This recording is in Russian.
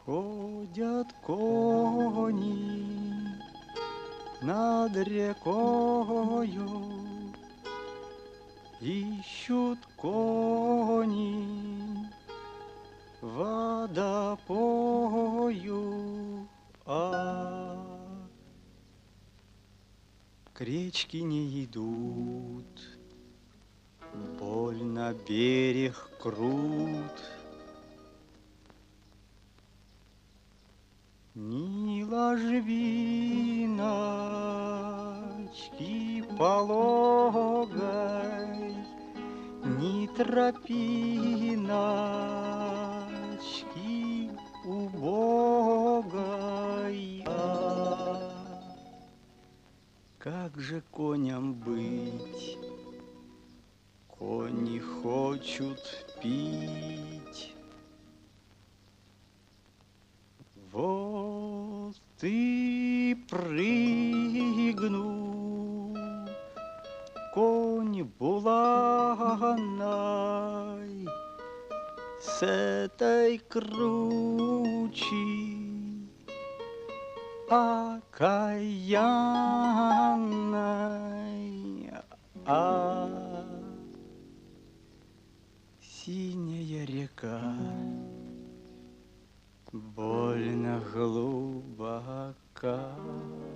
Ходят кони над рекою, ищут кони водопою, а к речке не идут. Больно берег крут, ни ложбиночки пологой, ни тропиночки убогой. Как же коням быть? Кони хочут пить. Вот и прыгну, конь буланой, с этой кручи окаянной, синяя река больно глубока.